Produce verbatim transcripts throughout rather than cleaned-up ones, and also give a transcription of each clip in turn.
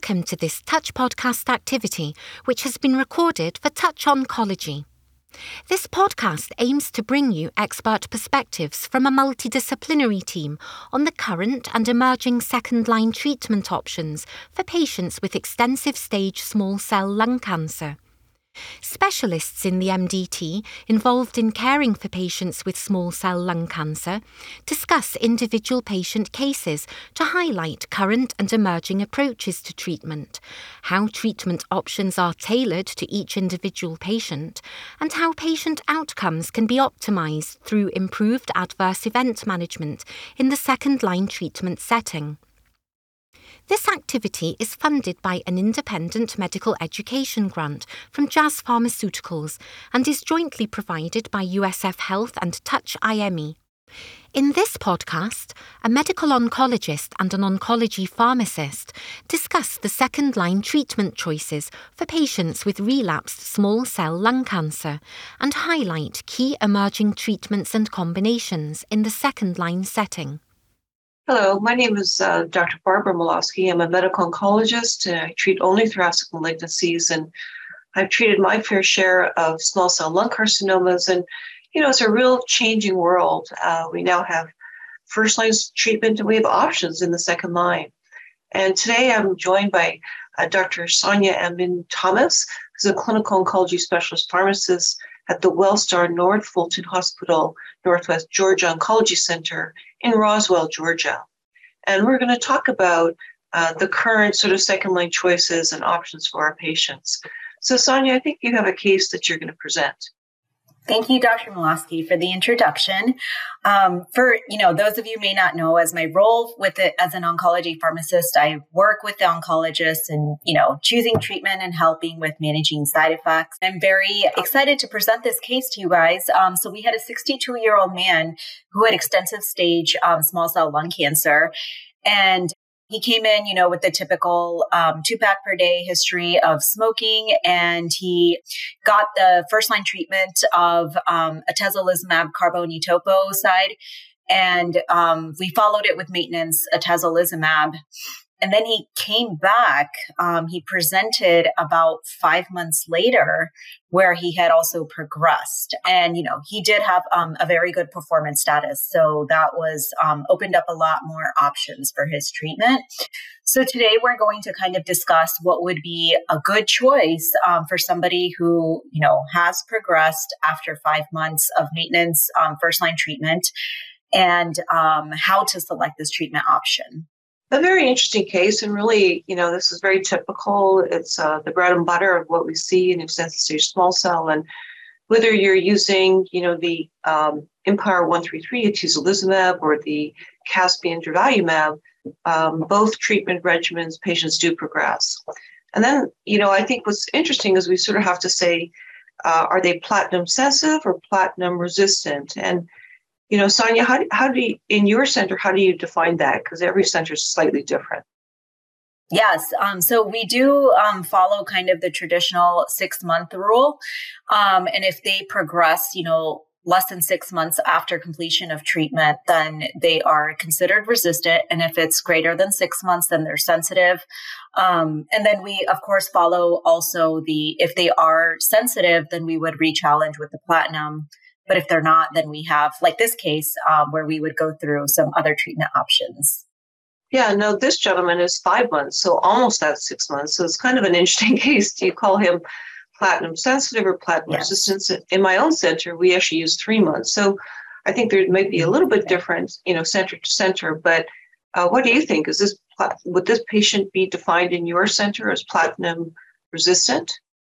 Welcome to this Touch podcast activity, which has been recorded for Touch Oncology. This podcast aims to bring you expert perspectives from a multidisciplinary team on the current and emerging second-line treatment options for patients with extensive-stage small cell lung cancer. Specialists in the M D T involved in caring for patients with small cell lung cancer discuss individual patient cases to highlight current and emerging approaches to treatment, how treatment options are tailored to each individual patient, and how patient outcomes can be optimized through improved adverse event management in the second-line treatment setting. This activity is funded by an independent medical education grant from Jazz Pharmaceuticals and is jointly provided by U S F Health and Touch I M E. In this podcast, a medical oncologist and an oncology pharmacist discuss the second-line treatment choices for patients with relapsed small cell lung cancer and highlight key emerging treatments and combinations in the second-line setting. Hello, my name is uh, Doctor Barbara Molosky. I'm a medical oncologist. And I treat only thoracic malignancies, and I've treated my fair share of small cell lung carcinomas. And, you know, it's a real changing world. Uh, we now have first-line treatment, and we have options in the second line. And today I'm joined by uh, Doctor Sonia Amin Thomas, who's a clinical oncology specialist pharmacist at the Wellstar North Fulton Hospital, Northwest Georgia Oncology Center in Roswell, Georgia. And we're going to talk about uh, the current sort of second-line choices and options for our patients. So, Sonia, I think you have a case that you're going to present. Thank you, Doctor Molosky, for the introduction. Um, for, you know, those of you may not know, as my role with it as an oncology pharmacist, I work with the oncologists and, you know, choosing treatment and helping with managing side effects. I'm very excited to present this case to you guys. Um, so we had a sixty-two-year-old man who had extensive stage um, small cell lung cancer. And he came in, you know, with the typical um, two-pack per day history of smoking, and he got the first-line treatment of um, atezolizumab carbonetoposide, and um, we followed it with maintenance atezolizumab. And then he came back, um, he presented about five months later where he had also progressed. And, you know, he did have um, a very good performance status. So that was um, opened up a lot more options for his treatment. So today we're going to kind of discuss what would be a good choice um, for somebody who, you know, has progressed after five months of maintenance um, first-line treatment, and um, how to select this treatment option. A very interesting case, and really, you know, this is very typical. It's uh, the bread and butter of what we see in extensive stage small cell, and whether you're using, you know, the um, Empire one thirty-three atezolizumab or the Caspian durvalumab, um, both treatment regimens, patients do progress. And then, you know, I think what's interesting is we sort of have to say, uh, are they platinum sensitive or platinum resistant? And you know, Sonia, how, how do you, in your center, how do you define that? Because every center is slightly different. Yes. Um, so we do um, follow kind of the traditional six-month rule. Um, and if they progress, you know, less than six months after completion of treatment, then they are considered resistant. And if it's greater than six months, then they're sensitive. Um, and then we, of course, follow also the, if they are sensitive, then we would re-challenge with the platinum. But if they're not, then we have, like this case, um, where we would go through some other treatment options. Yeah, no, this gentleman is five months, so almost at six months. So it's kind of an interesting case. Do you call him platinum sensitive or platinum yes. resistant? In my own center, we actually use three months. So I think there might be a little bit different, you know, center to center. But uh, what do you think? Is this would this patient be defined in your center as platinum resistant?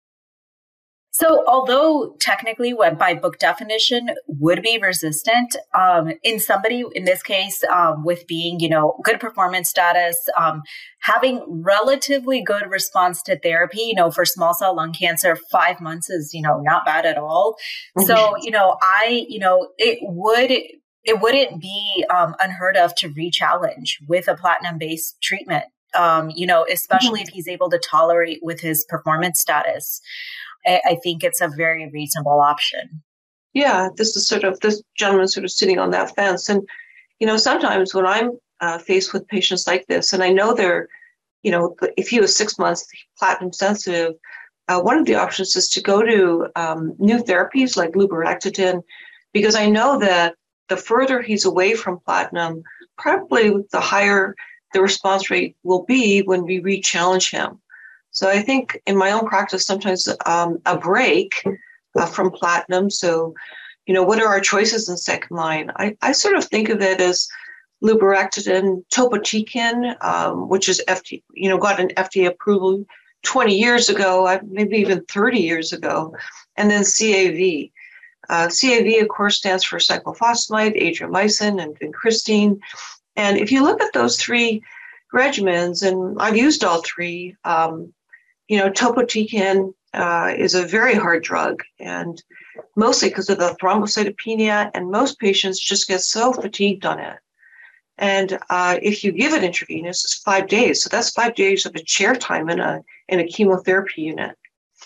So although technically what by book definition would be resistant, um, in somebody, in this case, um, with being, you know, good performance status, um, having relatively good response to therapy, you know, for small cell lung cancer, five months is, you know, not bad at all. Mm-hmm. So, you know, I, you know, it would, it wouldn't be um, unheard of to re-challenge with a platinum-based treatment, um, you know, especially mm-hmm. if he's able to tolerate with his performance status. I think it's a very reasonable option. Yeah, this is sort of, this gentleman sort of sitting on that fence. And, you know, sometimes when I'm uh, faced with patients like this, and I know they're you know, if he was six months platinum sensitive, uh, one of the options is to go to um, new therapies like lurbinectedin, because I know that the further he's away from platinum, probably the higher the response rate will be when we re-challenge him. So I think in my own practice, sometimes um, a break uh, from platinum. So, you know, what are our choices in second line? I, I sort of think of it as lurbinectedin, topotecan, um, which is F D A, you know, got an F D A approval twenty years ago, maybe even thirty years ago, and then C A V. Uh, C A V, of course, stands for cyclophosphamide, adriamycin, and vincristine. And if you look at those three regimens, and I've used all three, um, you know, topotecan uh, is a very hard drug, and mostly because of the thrombocytopenia, and most patients just get so fatigued on it. And uh, if you give it intravenous, it's five days. So that's five days of a chair time in a in a chemotherapy unit.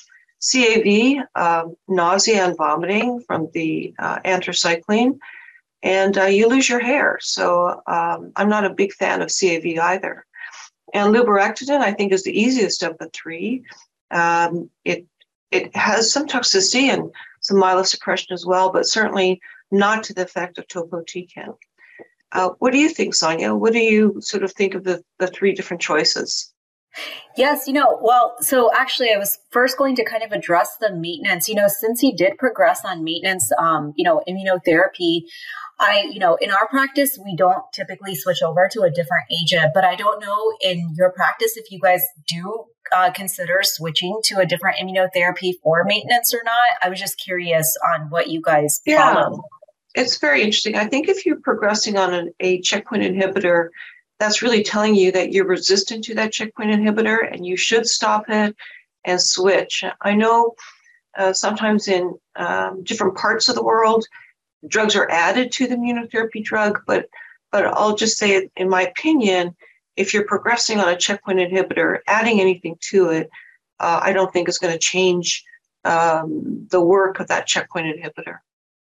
C A V, um, nausea and vomiting from the uh, anthracycline, and uh, you lose your hair. So um, I'm not a big fan of C A V either. And lurbinectedin, I think, is the easiest of the three. Um, it it has some toxicity and some myelosuppression as well, but certainly not to the effect of topotecan. Uh, what do you think, Sonia? What do you sort of think of the, the three different choices? Yes, you know, well, so actually I was first going to kind of address the maintenance, you know, since he did progress on maintenance, um, you know, immunotherapy, I, you know, in our practice, we don't typically switch over to a different agent, but I don't know in your practice if you guys do uh, consider switching to a different immunotherapy for maintenance or not. I was just curious on what you guys yeah. follow. It's very interesting. I think if you're progressing on an, a checkpoint inhibitor, that's really telling you that you're resistant to that checkpoint inhibitor and you should stop it and switch. I know uh, sometimes in um, different parts of the world, drugs are added to the immunotherapy drug, but but I'll just say, in my opinion, if you're progressing on a checkpoint inhibitor, adding anything to it, uh, I don't think is going to change um, the work of that checkpoint inhibitor.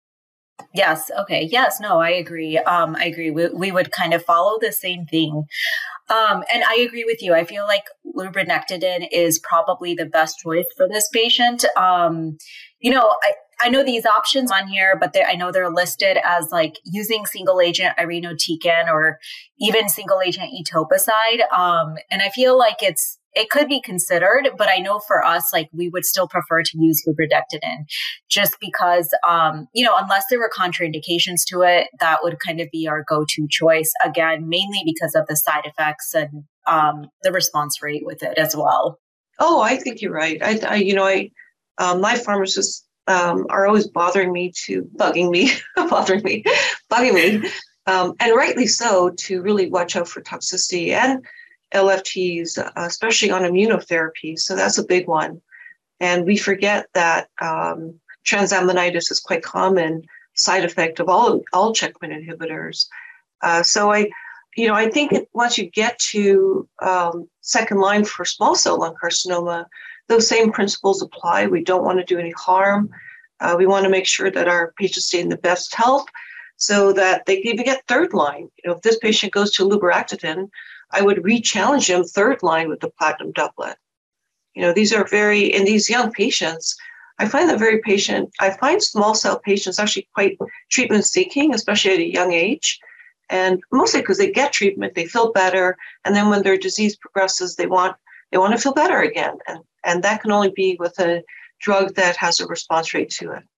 Yes. Okay. Yes. No, I agree. Um, I agree. We, we would kind of follow the same thing. Um, and I agree with you. I feel like lurbinectedin is probably the best choice for this patient. Um, you know, I, I know these options on here, but I know they're listed as like using single agent irinotecan or even single agent etoposide. Um, and I feel like it's, it could be considered, but I know for us, like we would still prefer to use lurbinectedin just because, um, you know, unless there were contraindications to it, that would kind of be our go-to choice. Again, mainly because of the side effects and um, the response rate with it as well. Oh, I think you're right. I, I you know, I, um, my pharmacists um, are always bothering me to, bugging me, bothering me, bugging me, um, and rightly so, to really watch out for toxicity and L F Ts, uh, especially on immunotherapy. So that's a big one. And we forget that um, transaminitis is quite common side effect of all, all checkpoint inhibitors. Uh, so I, you know, I think once you get to um, second line for small cell lung carcinoma, those same principles apply. We don't want to do any harm. Uh, we want to make sure that our patients stay in the best health so that they can even get third line. You know, if this patient goes to lurbinectedin, I would re-challenge him third line with the platinum doublet. You know, these are very, in these young patients, I find that very patient, I find small cell patients actually quite treatment seeking, especially at a young age. And mostly because they get treatment, they feel better. And then when their disease progresses, they want they want to feel better again. And, and that can only be with a drug that has a response rate to it.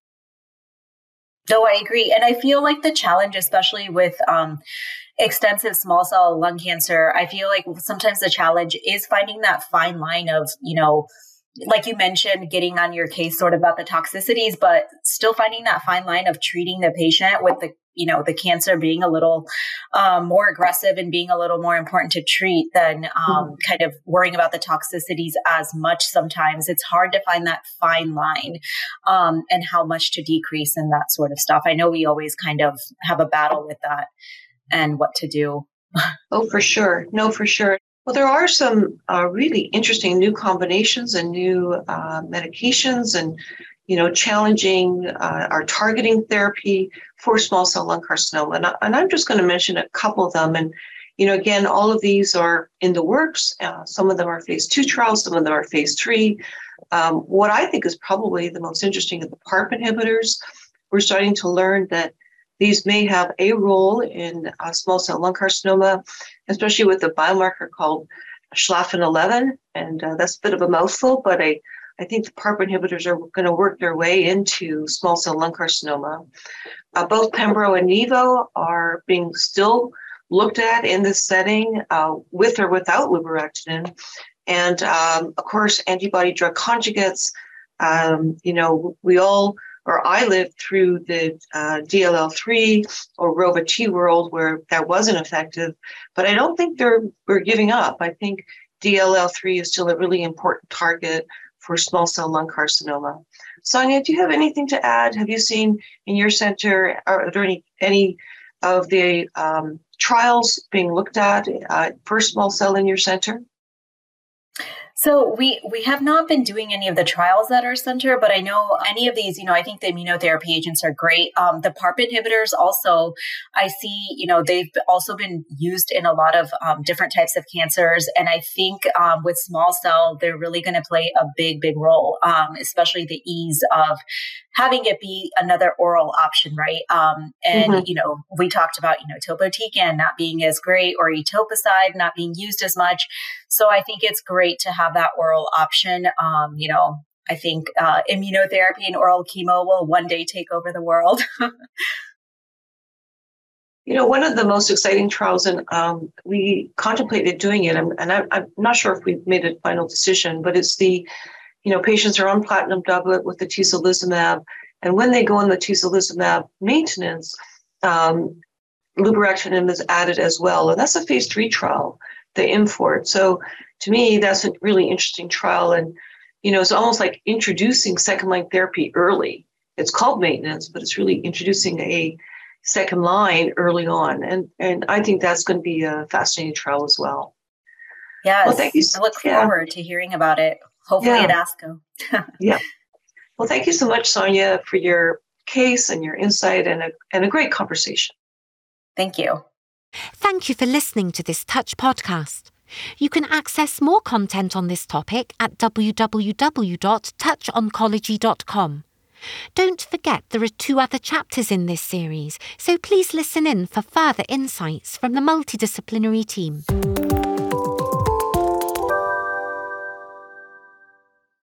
No, I agree. And I feel like the challenge, especially with um, extensive small cell lung cancer, I feel like sometimes the challenge is finding that fine line of, you know, like you mentioned, getting on your case sort of about the toxicities, but still finding that fine line of treating the patient with the, you know, the cancer being a little um, more aggressive and being a little more important to treat than um, mm-hmm. kind of worrying about the toxicities as much. Sometimes it's hard to find that fine line um, and how much to decrease and that sort of stuff. I know we always kind of have a battle with that and what to do. Oh, for sure. No, for sure. Well, there are some uh, really interesting new combinations and new uh, medications and, you know, challenging uh, our targeting therapy for small cell lung carcinoma. And, I, and I'm just going to mention a couple of them. And, You know, again, all of these are in the works. Uh, some of them are phase two trials, some of them are phase three. Um, what I think is probably the most interesting is the PARP inhibitors. We're starting to learn that these may have a role in uh, small cell lung carcinoma, especially with a biomarker called schlafen eleven. And uh, that's a bit of a mouthful, but I, I think the PARP inhibitors are going to work their way into small cell lung carcinoma. Uh, both Pembro and Nivo are being still looked at in this setting uh, with or without lurbinectedin. And um, of course, antibody drug conjugates, um, you know, we all, or I lived through the uh, D L L three or Rova-T world where that wasn't effective, but I don't think they're we're giving up. I think D L L three is still a really important target for small cell lung carcinoma. Sonia, do you have anything to add? Have you seen in your center, are there any, any of the um, trials being looked at uh, for small cell in your center? So we we have not been doing any of the trials at our center, but I know any of these, you know, I think the immunotherapy agents are great. Um, the PARP inhibitors also, I see, you know, they've also been used in a lot of um, different types of cancers. And I think um, with small cell, they're really going to play a big, big role, um, especially the ease of having it be another oral option, right? Um, and, mm-hmm. you know, we talked about, you know, topotecan not being as great or etoposide not being used as much. So I think it's great to have that oral option. Um, you know, I think uh, immunotherapy and oral chemo will one day take over the world. You know, one of the most exciting trials, and um, we contemplated doing it, and, and I, I'm not sure if we've made a final decision, but it's the, you know, patients are on platinum doublet with the atezolizumab, and when they go on the atezolizumab maintenance, um, lurbinectedin is added as well, and that's a phase three trial, the IMFORT. So to me, that's a really interesting trial, and you know, it's almost like introducing second-line therapy early. It's called maintenance, but it's really introducing a second line early on, and and I think that's going to be a fascinating trial as well. Yes, well, thank you. I look yeah. forward to hearing about it. Hopefully yeah. at ASCO. yeah. Well, thank you so much, Sonia, for your case and your insight and a and a great conversation. Thank you. Thank you for listening to this Touch podcast. You can access more content on this topic at w w w dot touch oncology dot com. Don't forget there are two other chapters in this series, so please listen in for further insights from the multidisciplinary team.